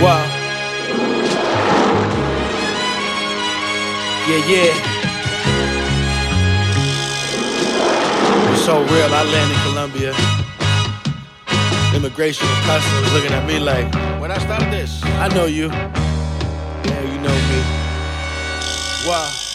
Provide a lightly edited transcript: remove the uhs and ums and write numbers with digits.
Wow. Yeah. It's so real. I landed in Colombia. Immigration and customs looking at me like, buenas tardes. I know you. Yeah, you know me. Wow.